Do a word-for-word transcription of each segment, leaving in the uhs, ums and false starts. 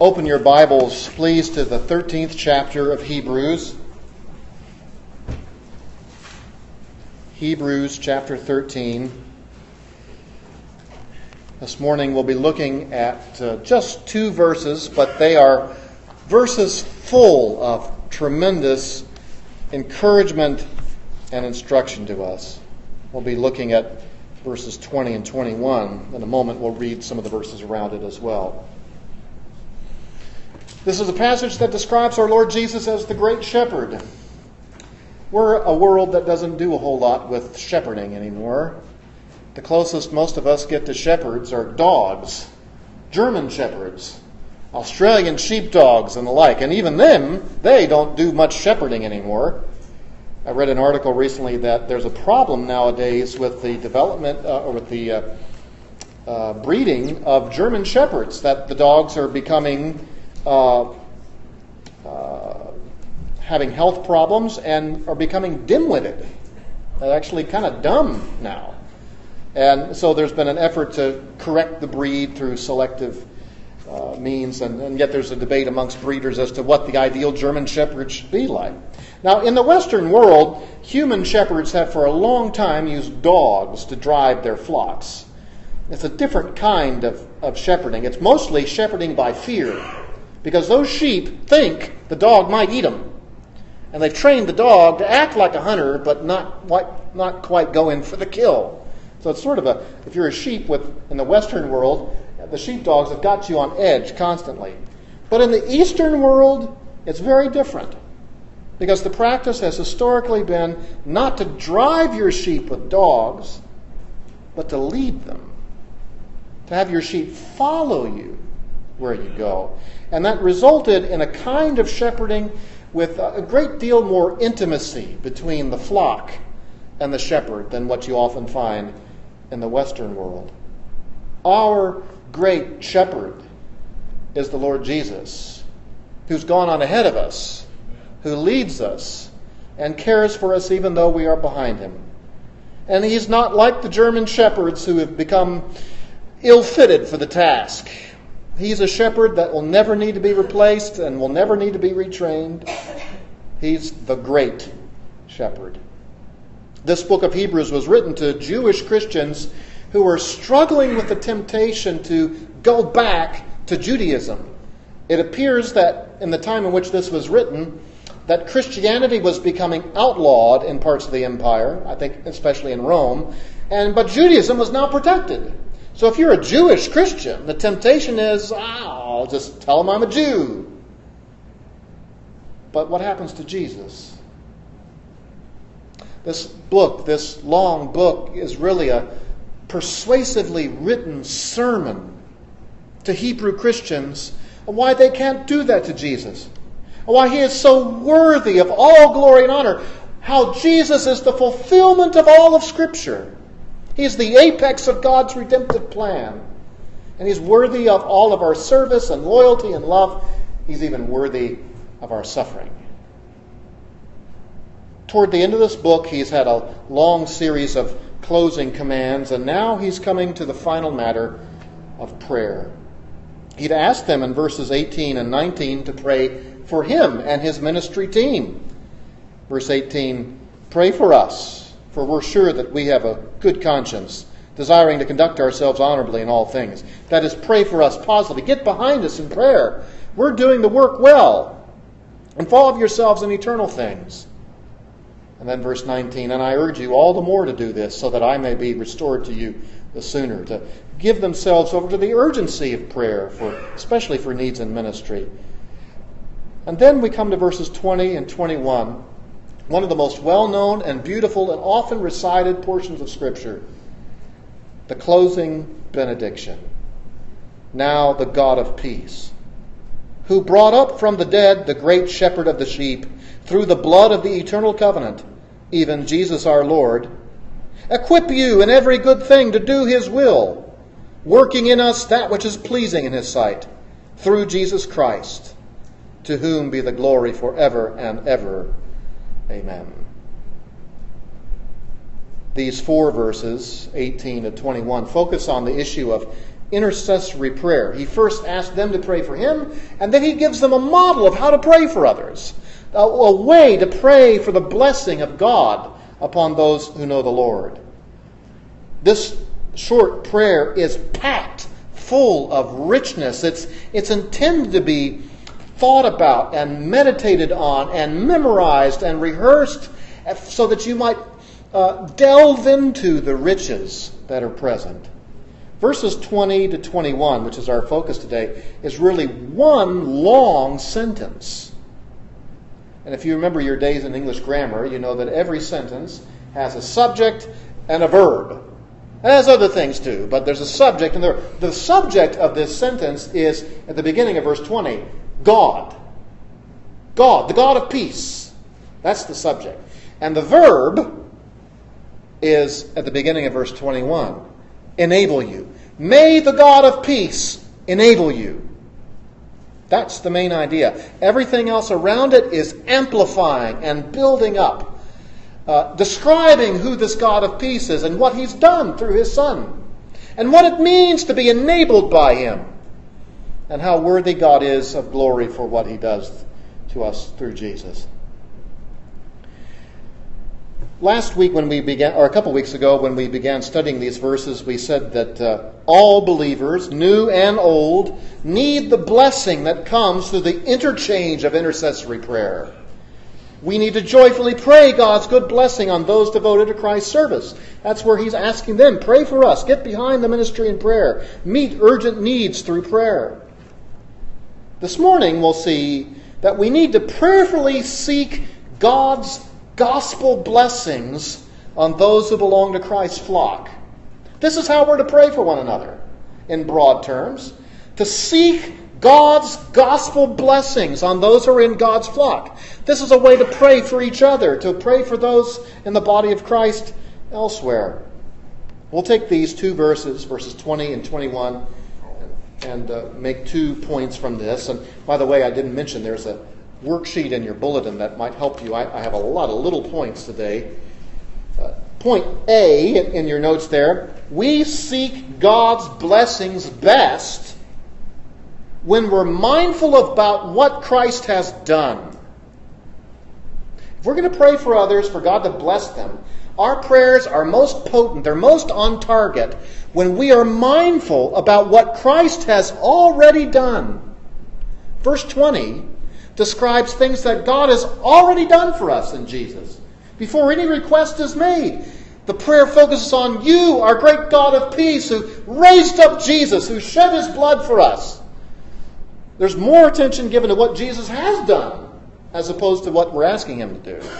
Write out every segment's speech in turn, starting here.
open your Bibles, please, to the thirteenth chapter of Hebrews. Hebrews chapter thirteen. This morning we'll be looking at uh, just two verses, but they are verses full of tremendous encouragement and instruction to us. We'll be looking at verses twenty and twenty-one. In a moment we'll read some of the verses around it as well. This is a passage that describes our Lord Jesus as the great shepherd. We're a world that doesn't do a whole lot with shepherding anymore. The closest most of us get to shepherds are dogs, German shepherds, Australian sheepdogs and the like. And even them, they don't do much shepherding anymore. I read an article recently that there's a problem nowadays with the development, uh, or with the uh, uh, breeding of German shepherds, that the dogs are becoming, uh, uh, having health problems and are becoming dim-witted. They're actually kind of dumb now. And so there's been an effort to correct the breed through selective uh, means, and, and yet there's a debate amongst breeders as to what the ideal German shepherd should be like. Now, in the Western world, human shepherds have for a long time used dogs to drive their flocks. It's a different kind of, of shepherding. It's mostly shepherding by fear, because those sheep think the dog might eat them. And they've trained the dog to act like a hunter, but not, not quite go in for the kill. So it's sort of a, if you're a sheep with in the Western world, the sheepdogs have got you on edge constantly. But in the Eastern world, it's very different. Because the practice has historically been not to drive your sheep with dogs, but to lead them. To have your sheep follow you where you go. And that resulted in a kind of shepherding with a great deal more intimacy between the flock and the shepherd than what you often find in the Western world. Our great shepherd is the Lord Jesus, who's gone on ahead of us, who leads us and cares for us even though we are behind him. And he's not like the German shepherds who have become ill-fitted for the task. He's a shepherd that will never need to be replaced and will never need to be retrained. He's the great shepherd. This book of Hebrews was written to Jewish Christians who were struggling with the temptation to go back to Judaism. It appears that in the time in which this was written, that Christianity was becoming outlawed in parts of the empire, I think especially in Rome, and but Judaism was now protected. So if you're a Jewish Christian, the temptation is, ah, I'll just tell them I'm a Jew. But what happens to Jesus? This book, this long book, is really a persuasively written sermon to Hebrew Christians on why they can't do that to Jesus. Why he is so worthy of all glory and honor. How Jesus is the fulfillment of all of Scripture. He's the apex of God's redemptive plan. And he's worthy of all of our service and loyalty and love. He's even worthy of our suffering. Toward the end of this book, he's had a long series of closing commands, and now he's coming to the final matter of prayer. He'd asked them in verses eighteen and nineteen to pray for him and his ministry team. Verse eighteen, pray for us, for we're sure that we have a good conscience, desiring to conduct ourselves honorably in all things. That is, pray for us positively. Get behind us in prayer. We're doing the work well. Involve yourselves in eternal things. And then verse nineteen, and I urge you all the more to do this, so that I may be restored to you the sooner, to give themselves over to the urgency of prayer, for especially for needs in ministry. And then we come to verses twenty and twenty-one, one of the most well-known and beautiful and often recited portions of Scripture, the closing benediction. Now the God of peace, who brought up from the dead the great shepherd of the sheep, through the blood of the eternal covenant, even Jesus our Lord, equip you in every good thing to do his will, working in us that which is pleasing in his sight, through Jesus Christ, to whom be the glory forever and ever. Amen. These four verses, eighteen to twenty-one, focus on the issue of intercessory prayer. He first asks them to pray for him, and then he gives them a model of how to pray for others. A, a way to pray for the blessing of God upon those who know the Lord. This short prayer is packed full of richness. It's, it's intended to be thought about and meditated on and memorized and rehearsed so that you might uh, delve into the riches that are present. Verses twenty to twenty-one, which is our focus today, is really one long sentence. And if you remember your days in English grammar, you know that every sentence has a subject and a verb. It has other things too, but there's a subject, and there, the subject of this sentence is, at the beginning of verse twenty, God. God, the God of peace. That's the subject. And the verb is, at the beginning of verse twenty-one, enable you. May the God of peace enable you. That's the main idea. Everything else around it is amplifying and building up, uh, describing who this God of peace is and what he's done through his Son, and what it means to be enabled by him, and how worthy God is of glory for what he does to us through Jesus. Last week when we began, or a couple weeks ago when we began studying these verses, we said that uh, all believers, new and old, need the blessing that comes through the interchange of intercessory prayer. We need to joyfully pray God's good blessing on those devoted to Christ's service. That's where he's asking them, pray for us, get behind the ministry in prayer, meet urgent needs through prayer. This morning we'll see that we need to prayerfully seek God's gospel blessings on those who belong to Christ's flock. This is how we're to pray for one another, in broad terms. To seek God's gospel blessings on those who are in God's flock. This is a way to pray for each other, to pray for those in the body of Christ elsewhere. We'll take these two verses, verses twenty and twenty-one, and uh, make two points from this. And by the way, I didn't mention there's a worksheet in your bulletin that might help you. I, I have a lot of little points today. Uh, point A in, in your notes there, we seek God's blessings best when we're mindful about what Christ has done. If we're going to pray for others, for God to bless them, our prayers are most potent, they're most on target when we are mindful about what Christ has already done. Verse twenty describes things that God has already done for us in Jesus. Before any request is made, the prayer focuses on you, our great God of peace, who raised up Jesus, who shed his blood for us. There's more attention given to what Jesus has done as opposed to what we're asking him to do.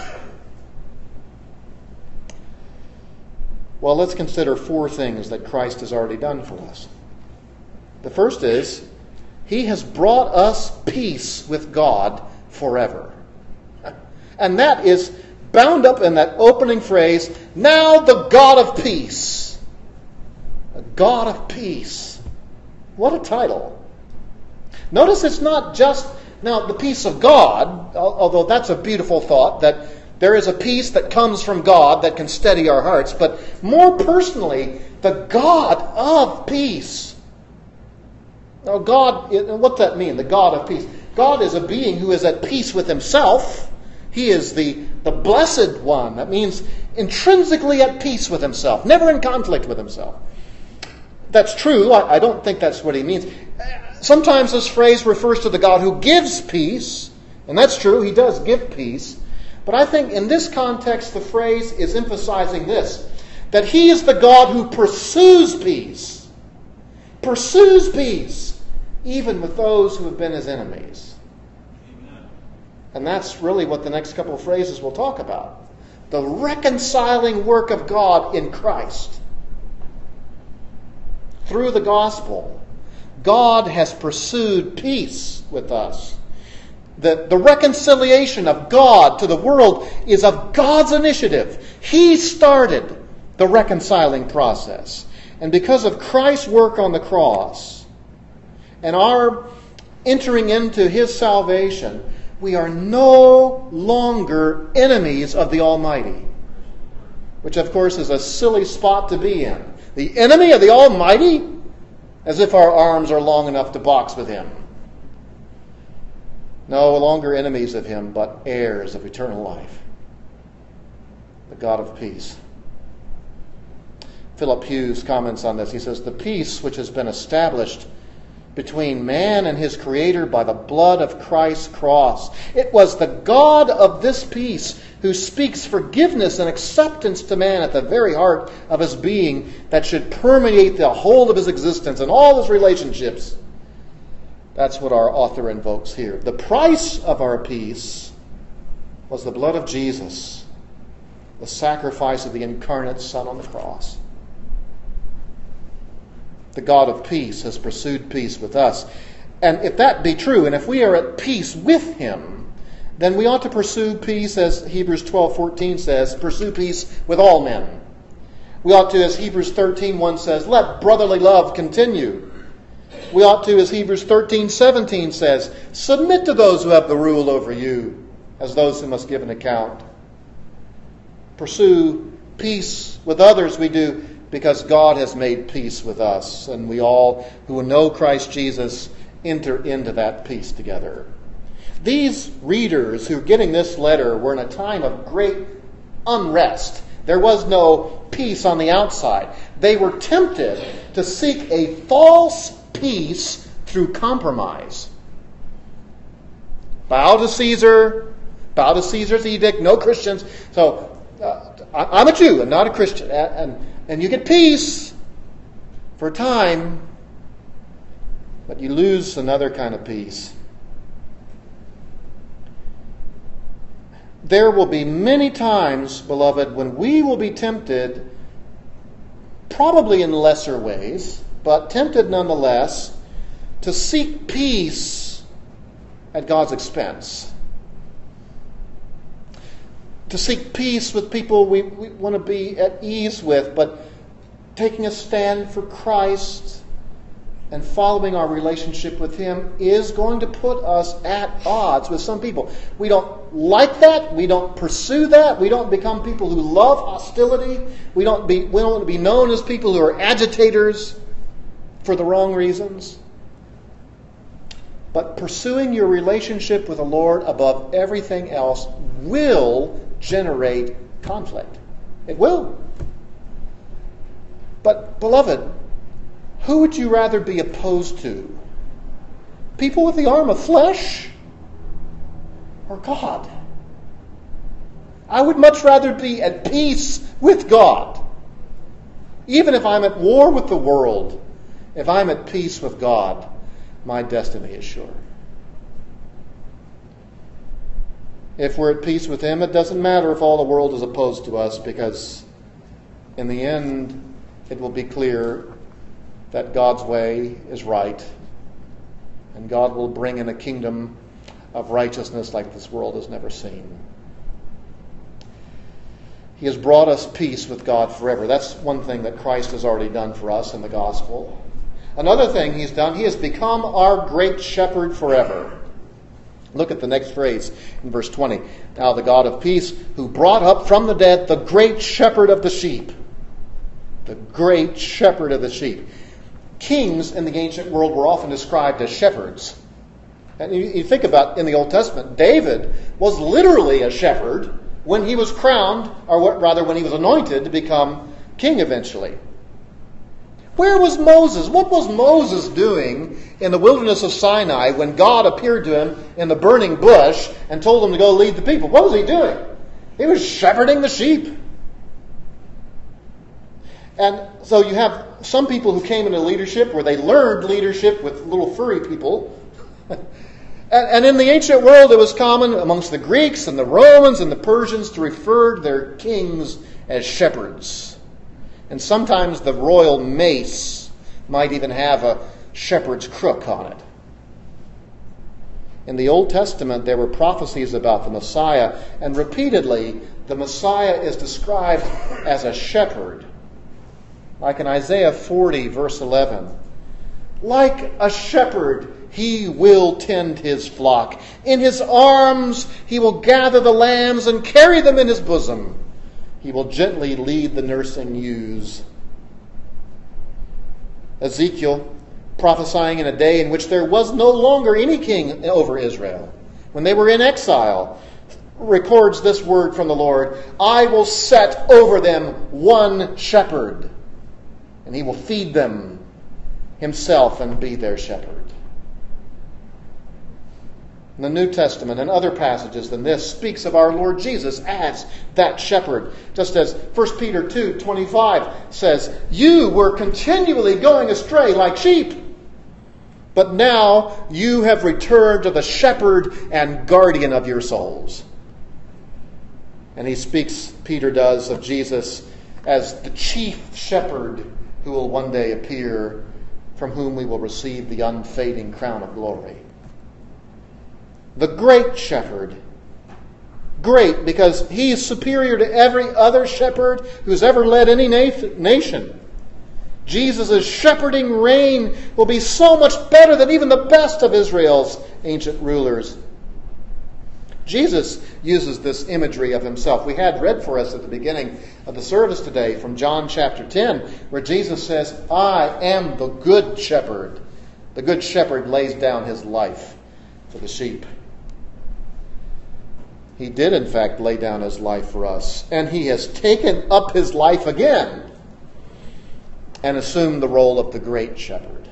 Well, let's consider four things that Christ has already done for us. The first is, he has brought us peace with God forever. And that is bound up in that opening phrase, now the God of peace. The God of peace. What a title. Notice it's not just, now, the peace of God, although that's a beautiful thought, that there is a peace that comes from God that can steady our hearts, but more personally, the God of peace. Now, God, what's that mean, the God of peace? God is a being who is at peace with himself. He is the, the blessed one. That means intrinsically at peace with himself, never in conflict with himself. That's true. I, I don't think that's what he means. Sometimes this phrase refers to the God who gives peace, and that's true, he does give peace. But I think in this context, the phrase is emphasizing this, that he is the God who pursues peace. Pursues peace, even with those who have been his enemies. Amen. And that's really what the next couple of phrases will talk about. The reconciling work of God in Christ. Through the gospel, God has pursued peace with us. The, the reconciliation of God to the world is of God's initiative. He started the reconciling process. And because of Christ's work on the cross and our entering into his salvation, we are no longer enemies of the Almighty. Which, of course, is a silly spot to be in. The enemy of the Almighty? as if our arms are long enough to box with him. No longer enemies of him, but heirs of eternal life. The God of peace. Philip Hughes comments on this. He says, the peace which has been established between man and his Creator by the blood of Christ's cross. It was the God of this peace who speaks forgiveness and acceptance to man at the very heart of his being that should permeate the whole of his existence and all his relationships. That's what our author invokes here. The price of our peace was the blood of Jesus, the sacrifice of the incarnate Son on the cross. The God of peace has pursued peace with us. And if that be true, and if we are at peace with him, then we ought to pursue peace, as Hebrews twelve fourteen says, pursue peace with all men. We ought to, as Hebrews thirteen one says, let brotherly love continue. We ought to, as Hebrews thirteen seventeen says, submit to those who have the rule over you, as those who must give an account. Pursue peace with others we do because God has made peace with us, and we all who know Christ Jesus enter into that peace together. These readers who are getting this letter were in a time of great unrest. There was no peace on the outside. They were tempted to seek a false peace through compromise. Bow to Caesar, bow to Caesar's edict, no Christians. So uh, I'm a Jew and not a Christian. And, and you get peace for a time, but you lose another kind of peace. There will be many times, beloved, when we will be tempted, probably in lesser ways, but tempted nonetheless, to seek peace at God's expense. To seek peace with people we, we want to be at ease with, but taking a stand for Christ and following our relationship with him is going to put us at odds with some people. We don't like that. We don't pursue that. We don't become people who love hostility. We don't be, we don't want to be known as people who are agitators for the wrong reasons. But pursuing your relationship with the Lord above everything else will generate conflict. It will. But, beloved, who would you rather be opposed to? People with the arm of flesh? Or God? I would much rather be at peace with God. Even if I'm at war with the world, if I'm at peace with God, my destiny is sure. If we're at peace with him, it doesn't matter if all the world is opposed to us, because in the end, it will be clear that God's way is right, and God will bring in a kingdom of righteousness like this world has never seen. He has brought us peace with God forever. That's one thing that Christ has already done for us in the gospel. Another thing he's done, he has become our great shepherd forever. Look at the next phrase in verse twenty. Now the God of peace, who brought up from the dead the great shepherd of the sheep. The great shepherd of the sheep. Kings in the ancient world were often described as shepherds. And you, you think about in the Old Testament, David was literally a shepherd when he was crowned, or what, rather when he was anointed to become king eventually. Where was Moses? What was Moses doing in the wilderness of Sinai when God appeared to him in the burning bush and told him to go lead the people? What was he doing? He was shepherding the sheep. And so you have some people who came into leadership where they learned leadership with little furry people. and, and in the ancient world it was common amongst the Greeks and the Romans and the Persians to refer to their kings as shepherds. And sometimes the royal mace might even have a shepherd's crook on it. In the Old Testament, there were prophecies about the Messiah, and repeatedly the Messiah is described as a shepherd. Like in Isaiah forty, verse eleven. Like a shepherd, he will tend his flock. In his arms he will gather the lambs and carry them in his bosom. He will gently lead the nursing ewes. Ezekiel prophesying in a day in which there was no longer any king over Israel, when they were in exile, records this word from the Lord: I will set over them one shepherd, and he will feed them himself and be their shepherd. The New Testament and other passages than this speaks of our Lord Jesus as that shepherd. Just as First Peter two twenty-five says, you were continually going astray like sheep, but now you have returned to the shepherd and guardian of your souls. And he speaks, Peter does, of Jesus as the chief shepherd who will one day appear, from whom we will receive the unfading crown of glory. The great shepherd. Great because he is superior to every other shepherd who's ever led any nation. Jesus' shepherding reign will be so much better than even the best of Israel's ancient rulers. Jesus uses this imagery of himself. We had read for us at the beginning of the service today from John chapter ten, where Jesus says, I am the good shepherd. The good shepherd lays down his life for the sheep. He did, in fact, lay down his life for us, and he has taken up his life again and assumed the role of the great shepherd.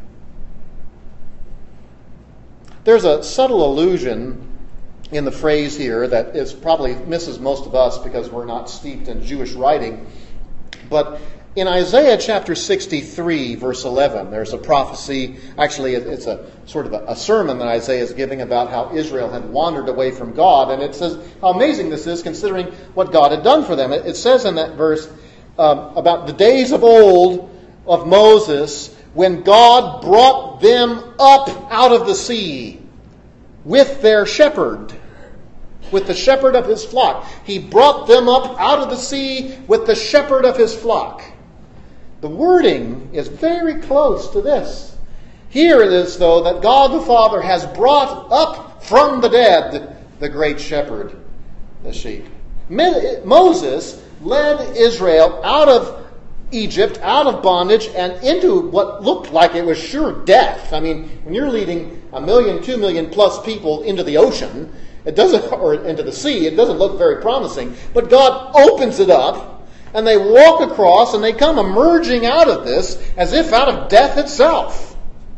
There's a subtle allusion in the phrase here that is probably misses most of us because we're not steeped in Jewish writing. But in Isaiah chapter sixty-three, verse eleven, there's a prophecy. Actually, it's a sort of a, a sermon that Isaiah is giving about how Israel had wandered away from God. And it says how amazing this is considering what God had done for them. It, it says in that verse um, about the days of old of Moses, when God brought them up out of the sea with their shepherd, with the shepherd of his flock. He brought them up out of the sea with the shepherd of his flock. The wording is very close to this. Here it is, though, that God the Father has brought up from the dead the great shepherd, the sheep. Moses led Israel out of Egypt, out of bondage, and into what looked like it was sure death. I mean, when you're leading a million, two million plus people into the ocean, it doesn't, or into the sea, it doesn't look very promising. But God opens it up, and they walk across, and they come emerging out of this as if out of death itself.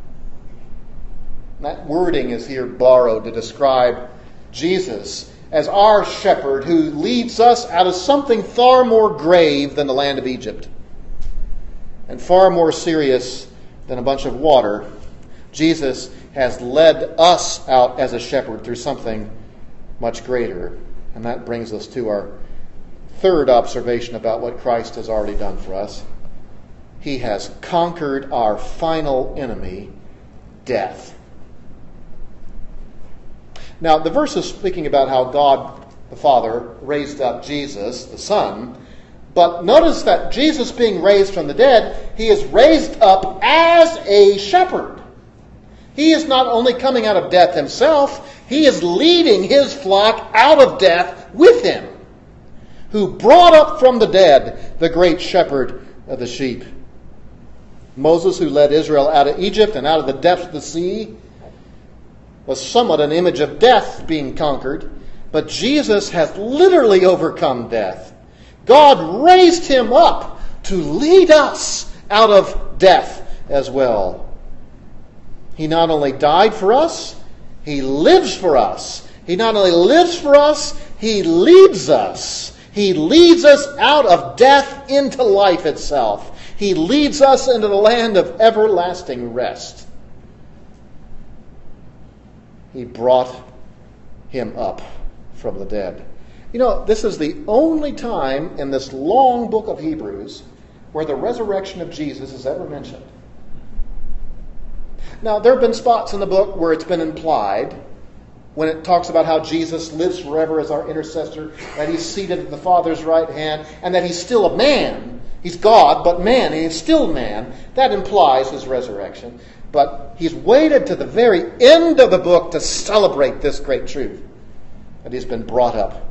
That wording is here borrowed to describe Jesus as our shepherd who leads us out of something far more grave than the land of Egypt, and far more serious than a bunch of water. Jesus has led us out as a shepherd through something much greater. And that brings us to our third observation about what Christ has already done for us. He has conquered our final enemy, death. Now, the verse is speaking about how God the Father raised up Jesus, the Son. But notice that Jesus being raised from the dead, he is raised up as a shepherd. He is not only coming out of death himself, he is leading his flock out of death with him, who brought up from the dead the great shepherd of the sheep. Moses, who led Israel out of Egypt and out of the depths of the sea, was somewhat an image of death being conquered, but Jesus has literally overcome death. God raised him up to lead us out of death as well. He not only died for us, he lives for us. He not only lives for us, he leads us. He leads us out of death into life itself. He leads us into the land of everlasting rest. He brought him up from the dead. You know, this is the only time in this long book of Hebrews where the resurrection of Jesus is ever mentioned. Now, there have been spots in the book where it's been implied, when it talks about how Jesus lives forever as our intercessor, that he's seated at the Father's right hand, and that he's still a man. He's God, but man, and he's still man. That implies his resurrection. But he's waited to the very end of the book to celebrate this great truth, that he's been brought up.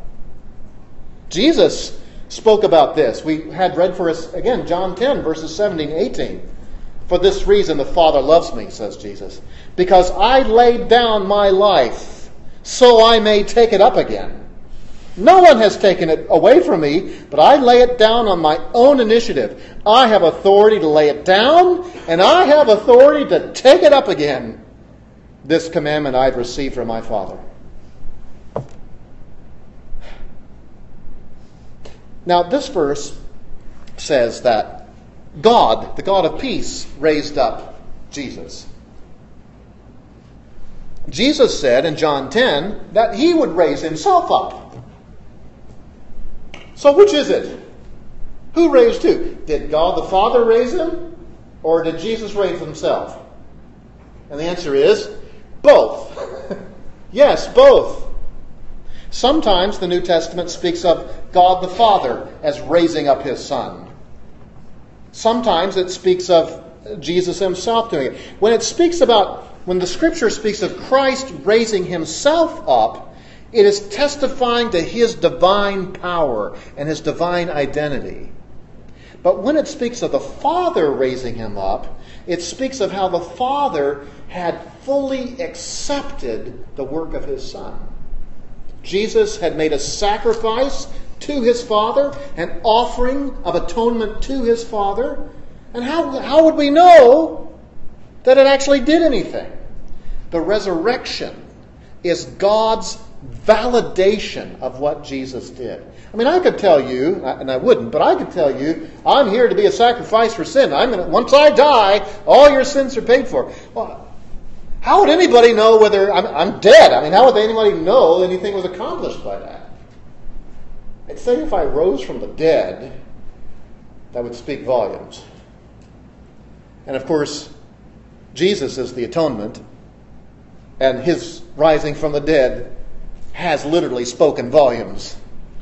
Jesus spoke about this. We had read for us, again, John ten, verses seventeen and eighteen. For this reason the Father loves me, says Jesus, because I laid down my life so I may take it up again. No one has taken it away from me, but I lay it down on my own initiative. I have authority to lay it down, and I have authority to take it up again. This commandment I've received from my Father. Now, this verse says that God, the God of peace, raised up Jesus. Jesus said in John ten that he would raise himself up. So which is it? Who raised who? Did God the Father raise him? Or did Jesus raise himself? And the answer is both. Yes, both. Sometimes the New Testament speaks of God the Father as raising up his Son. Sometimes it speaks of Jesus himself doing it. When it speaks about, when the Scripture speaks of Christ raising himself up, it is testifying to his divine power and his divine identity. But when it speaks of the Father raising him up, it speaks of how the Father had fully accepted the work of his Son. Jesus had made a sacrifice to his Father, an offering of atonement to his Father. And how, how would we know that it actually did anything? The resurrection is God's validation of what Jesus did. I mean, I could tell you, and I wouldn't, but I could tell you, I'm here to be a sacrifice for sin. I'm gonna, once I die, all your sins are paid for. Well, how would anybody know whether I'm, I'm dead? I mean, how would anybody know anything was accomplished by that? I'd say if I rose from the dead, that would speak volumes. And of course, Jesus is the atonement, and his rising from the dead has literally spoken volumes.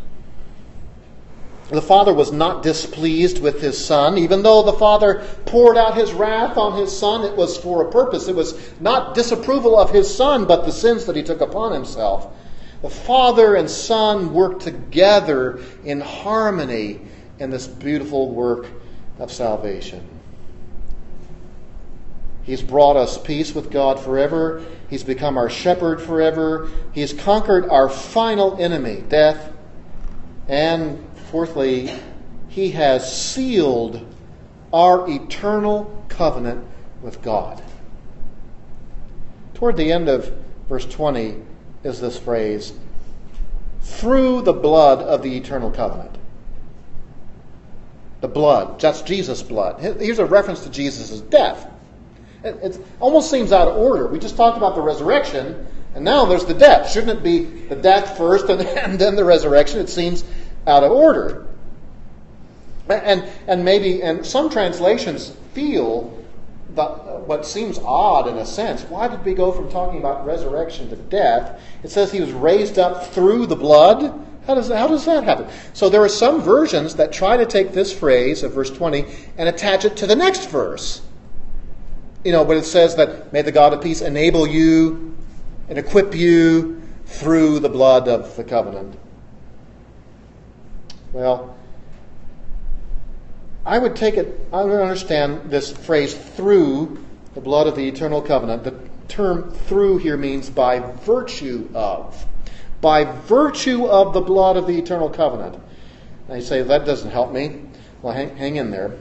The Father was not displeased with his Son. Even though the Father poured out his wrath on his Son, it was for a purpose. It was not disapproval of his Son, but the sins that he took upon himself. The Father and Son worked together in harmony in this beautiful work of salvation. He's brought us peace with God forever. He's become our shepherd forever. He's conquered our final enemy, death. And fourthly, he has sealed our eternal covenant with God. Toward the end of verse twenty is this phrase, through the blood of the eternal covenant. The blood, that's Jesus' blood. Here's a reference to Jesus' death. It almost seems out of order. We just talked about the resurrection, and now there's the death. Shouldn't it be the death first and, and then the resurrection? It seems out of order. And and maybe, and some translations feel the, what seems odd in a sense. Why did we go from talking about resurrection to death? It says he was raised up through the blood. How does, how does that happen? So there are some versions that try to take this phrase of verse twenty and attach it to the next verse. You know, but it says that, may the God of peace enable you and equip you through the blood of the covenant. Well, I would take it, I would understand this phrase, through the blood of the eternal covenant. The term through here means by virtue of. By virtue of the blood of the eternal covenant. Now you say, that doesn't help me. Well, hang, hang in there.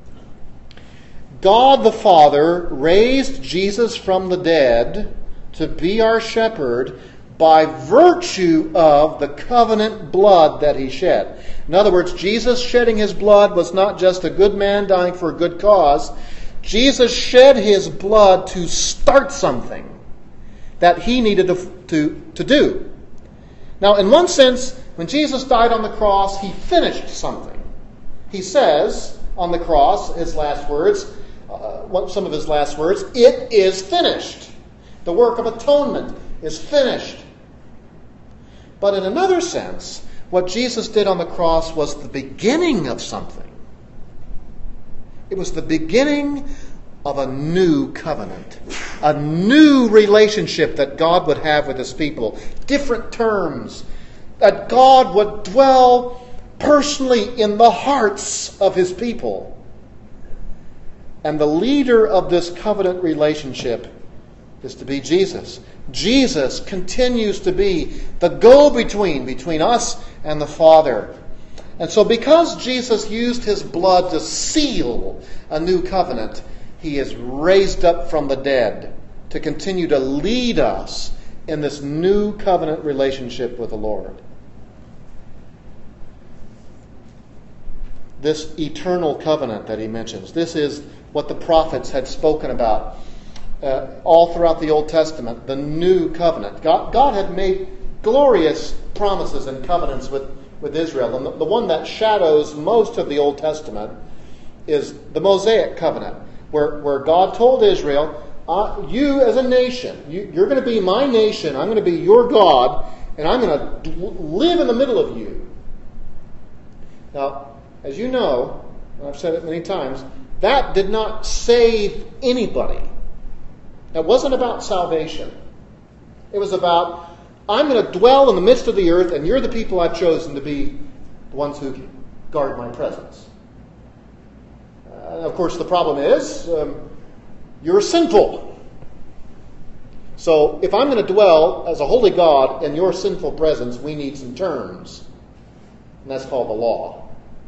God the Father raised Jesus from the dead to be our shepherd by virtue of the covenant blood that he shed. In other words, Jesus shedding his blood was not just a good man dying for a good cause. Jesus shed his blood to start something that he needed to, to, to do. Now, in one sense, when Jesus died on the cross, he finished something. He says on the cross, his last words, uh, some of his last words, it is finished. The work of atonement is finished. But in another sense, what Jesus did on the cross was the beginning of something. It was the beginning of a new covenant, a new relationship that God would have with his people, different terms, that God would dwell personally in the hearts of his people. And the leader of this covenant relationship is to be Jesus. Jesus continues to be the go-between between us and the Father. And so because Jesus used his blood to seal a new covenant, he is raised up from the dead to continue to lead us in this new covenant relationship with the Lord. This eternal covenant that he mentions, this is what the prophets had spoken about uh, all throughout the Old Testament, the new covenant. God, God had made glorious promises and covenants with, with Israel. And the, the one that shadows most of the Old Testament is the Mosaic covenant, where, where God told Israel, uh, you as a nation, you, you're going to be my nation, I'm going to be your God, and I'm going to live in the middle of you. Now, as you know, I've said it many times, that did not save anybody. It wasn't about salvation. It was about, I'm going to dwell in the midst of the earth, and you're the people I've chosen to be the ones who guard my presence. Uh, of course, the problem is, um, you're sinful. So if I'm going to dwell as a holy God in your sinful presence, we need some terms. And that's called the law.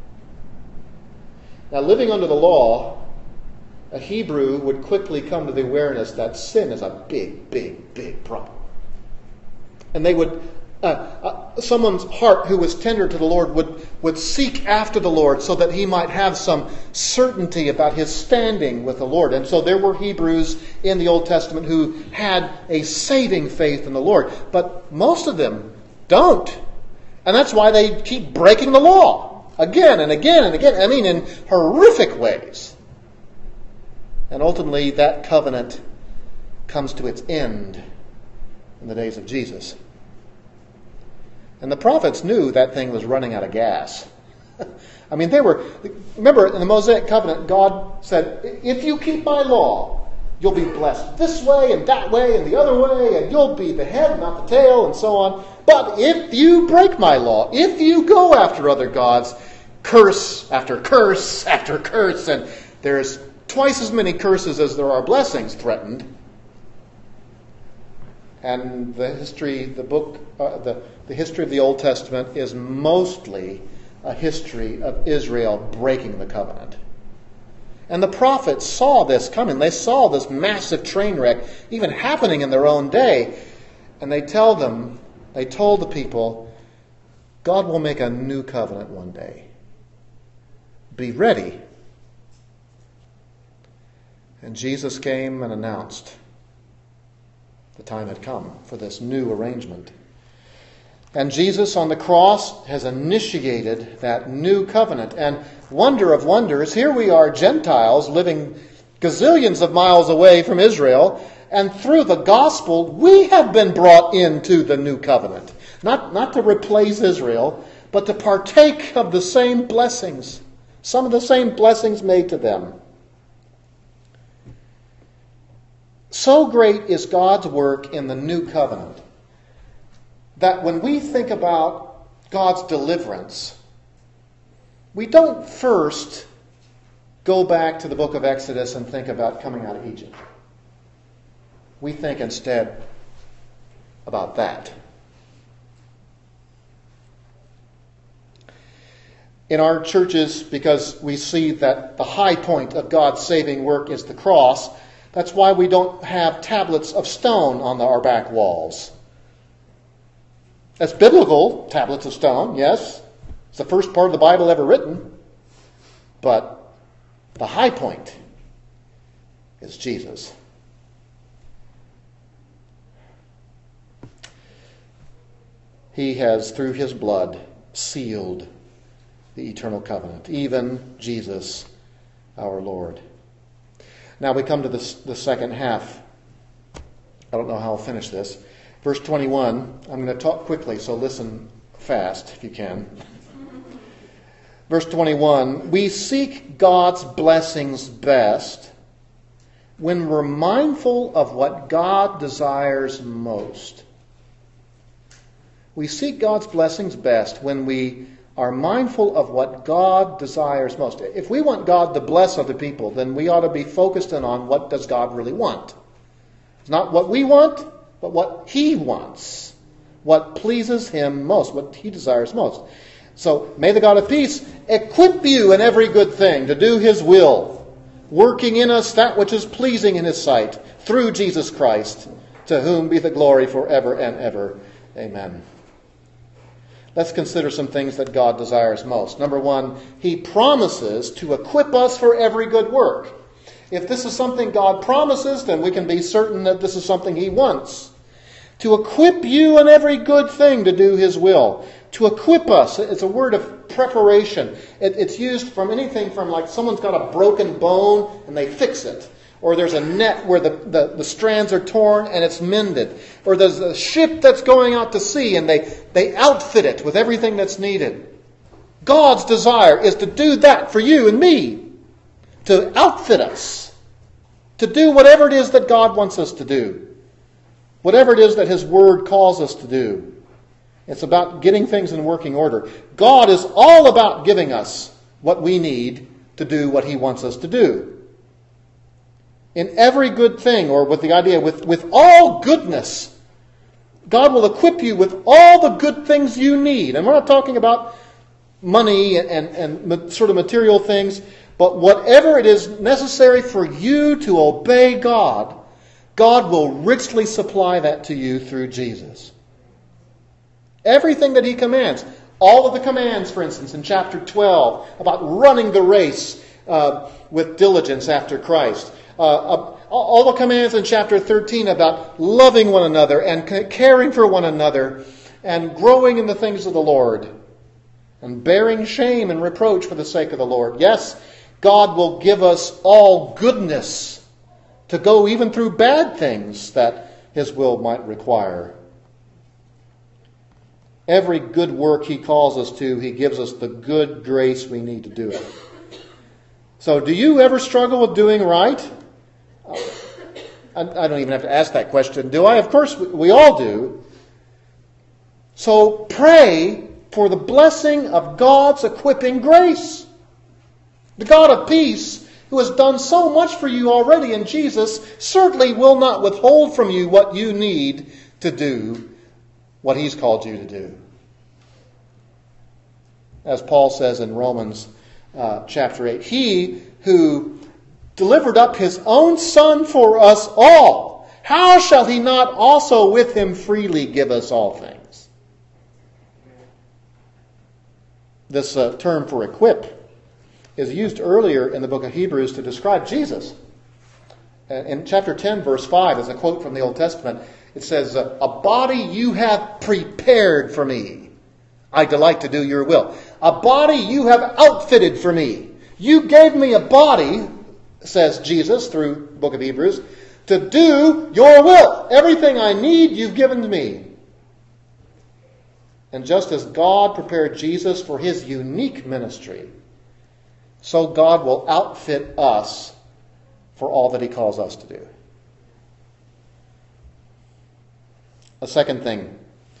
Now, living under the law, a Hebrew would quickly come to the awareness that sin is a big, big, big problem. And they would, uh, uh, someone's heart who was tender to the Lord would, would seek after the Lord so that he might have some certainty about his standing with the Lord. And so there were Hebrews in the Old Testament who had a saving faith in the Lord. But most of them don't. And that's why they keep breaking the law. Again and again and again. I mean, in horrific ways. And ultimately, that covenant comes to its end in the days of Jesus. And the prophets knew that thing was running out of gas. I mean, they were... Remember, in the Mosaic covenant, God said, if you keep my law, you'll be blessed this way and that way and the other way, and you'll be the head, not the tail, and so on. But if you break my law, if you go after other gods, curse after curse after curse, and there's twice as many curses as there are blessings threatened. And the history, the book, uh, the, the history of the Old Testament is mostly a history of Israel breaking the covenant. And the prophets saw this coming. They saw this massive train wreck even happening in their own day. And they tell them, they told the people, God will make a new covenant one day. Be ready. And Jesus came and announced the time had come for this new arrangement. And Jesus on the cross has initiated that new covenant. And wonder of wonders, here we are, Gentiles, living gazillions of miles away from Israel, and through the gospel, we have been brought into the new covenant. Not, not to replace Israel, but to partake of the same blessings. Some of the same blessings made to them. So great is God's work in the new covenant that when we think about God's deliverance, we don't first go back to the book of Exodus and think about coming out of Egypt. We think instead about that. In our churches, because we see that the high point of God's saving work is the cross, that's why we don't have tablets of stone on our back walls. That's biblical, tablets of stone, yes. It's the first part of the Bible ever written. But the high point is Jesus. He has, through his blood, sealed the eternal covenant, even Jesus, our Lord. Now we come to the, the second half. I don't know how I'll finish this. Verse twenty-one, I'm going to talk quickly, so listen fast if you can. Verse twenty-one, we seek God's blessings best when we're mindful of what God desires most. We seek God's blessings best when we are mindful of what God desires most. If we want God to bless other people, then we ought to be focused in on what does God really want. It's not what we want, but what He wants. What pleases Him most, what He desires most. So may the God of peace equip you in every good thing to do His will, working in us that which is pleasing in His sight, through Jesus Christ, to whom be the glory forever and ever. Amen. Let's consider some things that God desires most. Number one, He promises to equip us for every good work. If this is something God promises, then we can be certain that this is something He wants. To equip you in every good thing to do His will. To equip us, it's a word of preparation. It, it's used from anything from like someone's got a broken bone and they fix it. Or there's a net where the, the, the strands are torn and it's mended. Or there's a ship that's going out to sea and they, they outfit it with everything that's needed. God's desire is to do that for you and me. To outfit us. To do whatever it is that God wants us to do. Whatever it is that His Word calls us to do. It's about getting things in working order. God is all about giving us what we need to do what He wants us to do. In every good thing, or with the idea, with, with all goodness, God will equip you with all the good things you need. And we're not talking about money and, and, and sort of material things, but whatever it is necessary for you to obey God, God will richly supply that to you through Jesus. Everything that He commands, all of the commands, for instance, in chapter twelve, about running the race uh, with diligence after Christ. Uh, all the commands in chapter thirteen about loving one another and caring for one another and growing in the things of the Lord and bearing shame and reproach for the sake of the Lord. Yes, God will give us all goodness to go even through bad things that His will might require. Every good work He calls us to, He gives us the good grace we need to do it. So do you ever struggle with doing right? I don't even have to ask that question. Do I? Of course, we all do. So pray for the blessing of God's equipping grace. The God of peace, who has done so much for you already in Jesus, certainly will not withhold from you what you need to do what He's called you to do. As Paul says in Romans uh, chapter eight, He who delivered up His own Son for us all, how shall He not also with Him freely give us all things? This uh, term for equip is used earlier in the book of Hebrews to describe Jesus. In chapter ten, verse five, as a quote from the Old Testament, it says, "A body you have prepared for me. I delight to do your will. A body you have outfitted for me. You gave me a body," says Jesus through the book of Hebrews, "to do your will. Everything I need, you've given to me." And just as God prepared Jesus for His unique ministry, so God will outfit us for all that He calls us to do. A second thing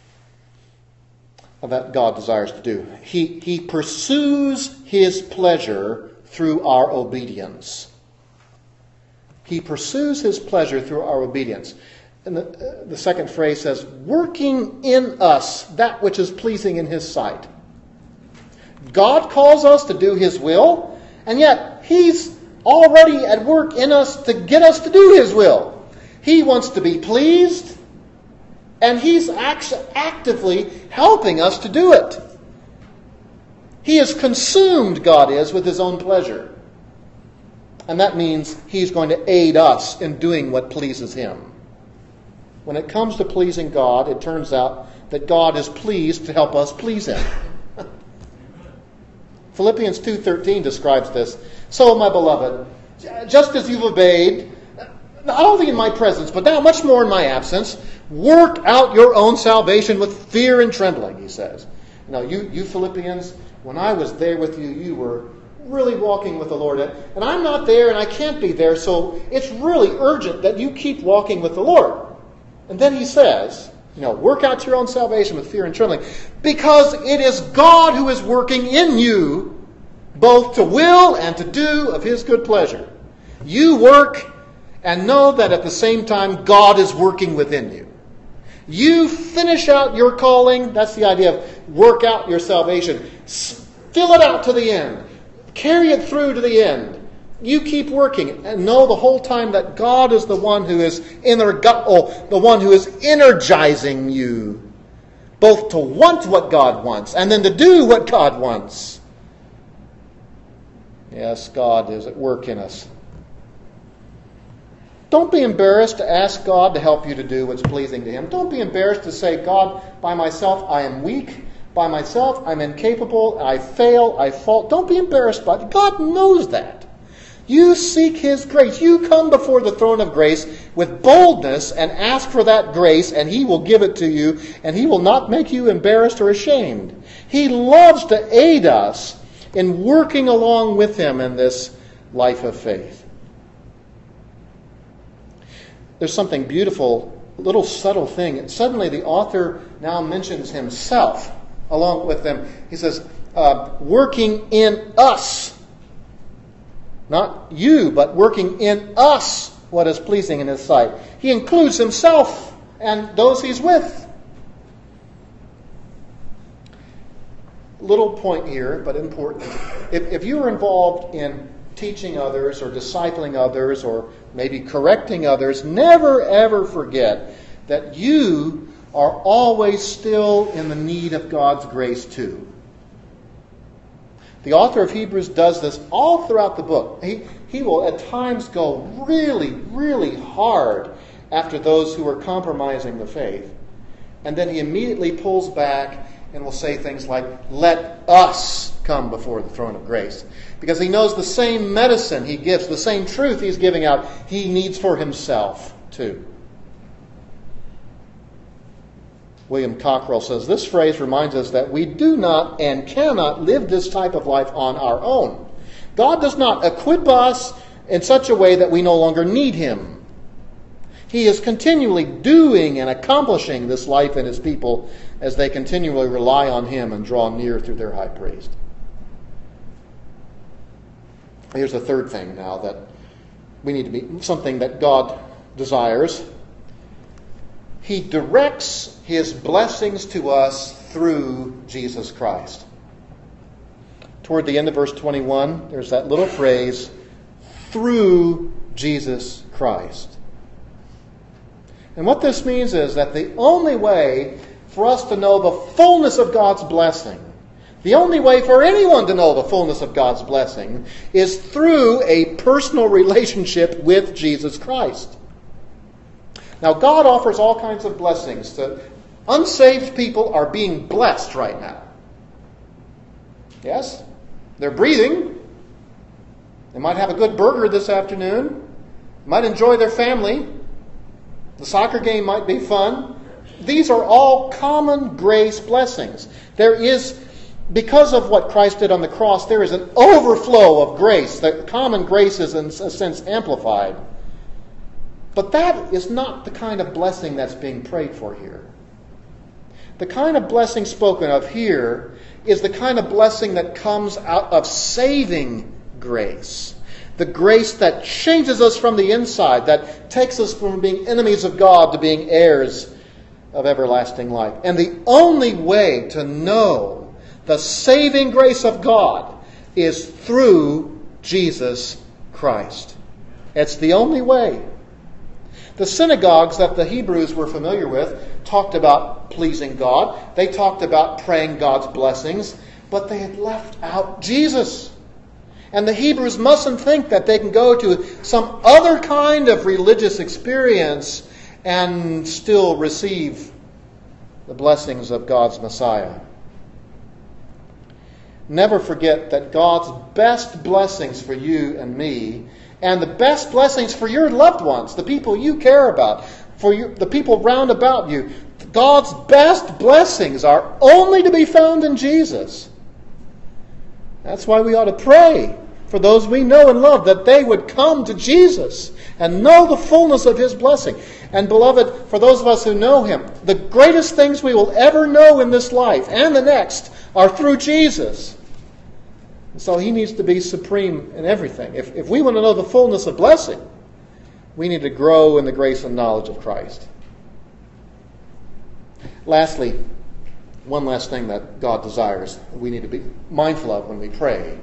that God desires to do. He, he pursues His pleasure through our obedience. He pursues His pleasure through our obedience. And the, uh, the second phrase says, working in us that which is pleasing in His sight. God calls us to do His will, and yet He's already at work in us to get us to do His will. He wants to be pleased, and He's act- actively helping us to do it. He is consumed, God is, with His own pleasure. And that means He's going to aid us in doing what pleases Him. When it comes to pleasing God, it turns out that God is pleased to help us please Him. Philippians two thirteen describes this. "So, my beloved, just as you've obeyed, not only in my presence, but now much more in my absence, work out your own salvation with fear and trembling," he says. Now, you, you Philippians, when I was there with you, you were really walking with the Lord. And I'm not there and I can't be there, so it's really urgent that you keep walking with the Lord. And then he says, You know, work out your own salvation with fear and trembling. Because it is God who is working in you, both to will and to do of His good pleasure. You work and know that at the same time God is working within you. You finish out your calling. That's the idea of work out your salvation. Fill it out to the end. Carry it through to the end. You keep working and know the whole time that God is the one who is ener- oh, the one who is energizing you, both to want what God wants and then to do what God wants. Yes, God is at work in us. Don't be embarrassed to ask God to help you to do what's pleasing to Him. Don't be embarrassed to say, God, by myself I am weak. By myself I'm incapable. I fail. I fault. Don't be embarrassed by it. God knows that. You seek His grace. You come before the throne of grace with boldness and ask for that grace, and He will give it to you, and He will not make you embarrassed or ashamed. He loves to aid us in working along with Him in this life of faith. There's something beautiful, a little subtle thing. Suddenly the author now mentions himself along with them. He says, uh, working in us. Not you, but working in us what is pleasing in His sight. He includes himself and those he's with. Little point here, but important. If, if you are involved in teaching others or discipling others or maybe correcting others, never ever forget that you are always still in the need of God's grace too. The author of Hebrews does this all throughout the book. He, he will at times go really, really hard after those who are compromising the faith. And then he immediately pulls back and will say things like, let us come before the throne of grace. Because he knows the same medicine he gives, the same truth he's giving out, he needs for himself too. William Cockrell says, this phrase reminds us that we do not and cannot live this type of life on our own. God does not equip us in such a way that we no longer need Him. He is continually doing and accomplishing this life in His people as they continually rely on Him and draw near through their high priest. Here's the third thing now that we need to be, something that God desires. He directs His blessings to us through Jesus Christ. Toward the end of verse twenty-one, there's that little phrase, through Jesus Christ. And what this means is that the only way for us to know the fullness of God's blessing, the only way for anyone to know the fullness of God's blessing, is through a personal relationship with Jesus Christ. Now, God offers all kinds of blessings. The unsaved people are being blessed right now. Yes? They're breathing. They might have a good burger this afternoon. Might enjoy their family. The soccer game might be fun. These are all common grace blessings. There is, because of what Christ did on the cross, there is an overflow of grace. The common grace is, in a sense, amplified. But that is not the kind of blessing that's being prayed for here. The kind of blessing spoken of here is the kind of blessing that comes out of saving grace. The grace that changes us from the inside, that takes us from being enemies of God to being heirs of everlasting life. And the only way to know the saving grace of God is through Jesus Christ. It's the only way. The synagogues that the Hebrews were familiar with talked about pleasing God. They talked about praying God's blessings, but they had left out Jesus. And the Hebrews mustn't think that they can go to some other kind of religious experience and still receive the blessings of God's Messiah. Never forget that God's best blessings for you and me, and the best blessings for your loved ones, the people you care about, for you, the people round about you, God's best blessings are only to be found in Jesus. That's why we ought to pray for those we know and love, that they would come to Jesus and know the fullness of his blessing. And beloved, for those of us who know him, the greatest things we will ever know in this life and the next are through Jesus. So he needs to be supreme in everything. If, if we want to know the fullness of blessing, we need to grow in the grace and knowledge of Christ. Lastly, one last thing that God desires we need to be mindful of when we pray.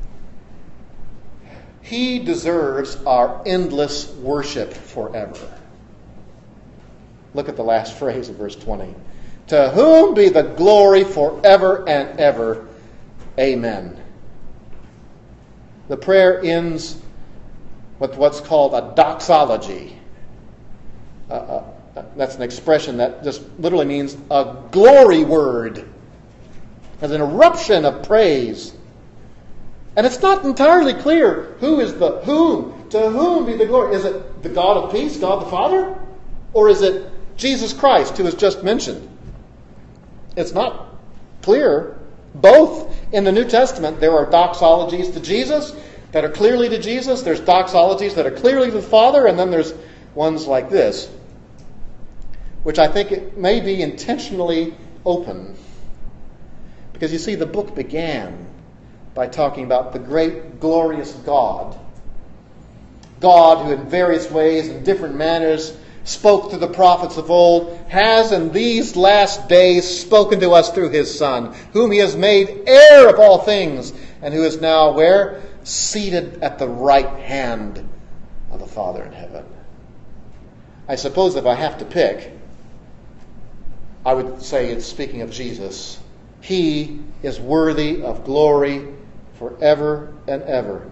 He deserves our endless worship forever. Look at the last phrase of verse twenty. To whom be the glory forever and ever. Amen. The prayer ends with what's called a doxology. Uh, uh, that's an expression that just literally means a glory word. As an eruption of praise. And it's not entirely clear who is the whom. To whom be the glory? Is it the God of peace, God the Father? Or is it Jesus Christ, who is just mentioned? It's not clear. Both in the New Testament, there are doxologies to Jesus that are clearly to Jesus. There's doxologies that are clearly to the Father. And then there's ones like this, which I think it may be intentionally open. Because you see, the book began by talking about the great, glorious God. God who in various ways and different manners spoke to the prophets of old, has in these last days spoken to us through his Son, whom he has made heir of all things, and who is now where? Seated at the right hand of the Father in heaven. I suppose if I have to pick, I would say it's speaking of Jesus. He is worthy of glory forever and ever.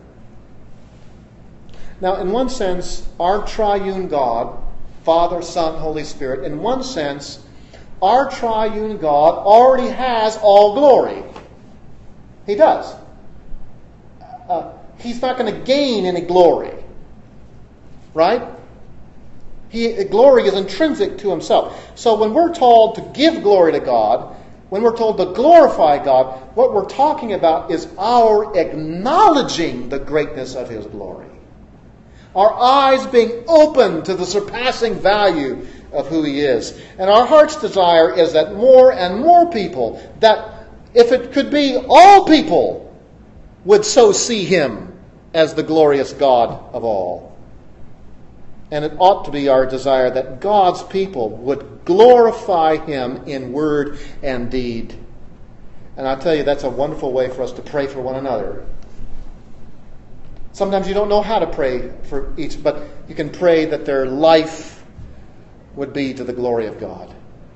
Now, in one sense, our triune God, Father, Son, Holy Spirit, in one sense, our triune God already has all glory. He does. Uh, he's not going to gain any glory. Right? He, glory is intrinsic to himself. So when we're told to give glory to God, when we're told to glorify God, what we're talking about is our acknowledging the greatness of his glory. Our eyes being open to the surpassing value of who he is. And our heart's desire is that more and more people, that if it could be, all people would so see him as the glorious God of all. And it ought to be our desire that God's people would glorify him in word and deed. And I tell you, that's a wonderful way for us to pray for one another. Sometimes you don't know how to pray for each, but you can pray that their life would be to the glory of God.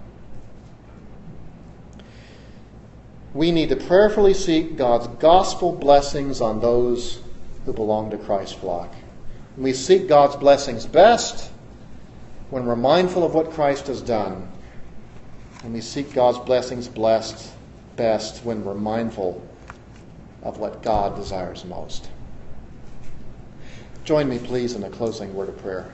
We need to prayerfully seek God's gospel blessings on those who belong to Christ's flock. And we seek God's blessings best when we're mindful of what Christ has done. And we seek God's blessings blessed best when we're mindful of what God desires most. Join me, please, in a closing word of prayer.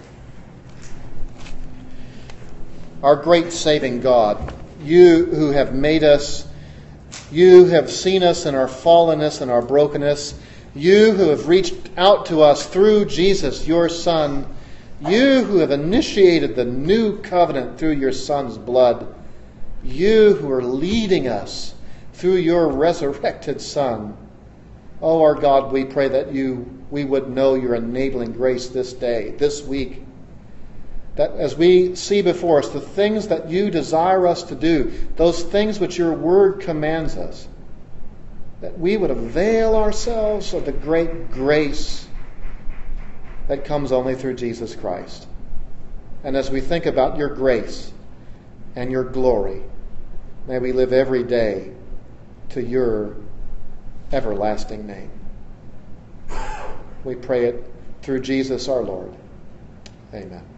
Our great saving God, you who have made us, you have seen us in our fallenness and our brokenness, you who have reached out to us through Jesus, your Son, you who have initiated the new covenant through your Son's blood, you who are leading us through your resurrected Son. Oh, our God, we pray that you we would know your enabling grace this day, this week. That as we see before us the things that you desire us to do, those things which your word commands us, that we would avail ourselves of the great grace that comes only through Jesus Christ. And as we think about your grace and your glory, may we live every day to your everlasting name. We pray it through Jesus our Lord. Amen.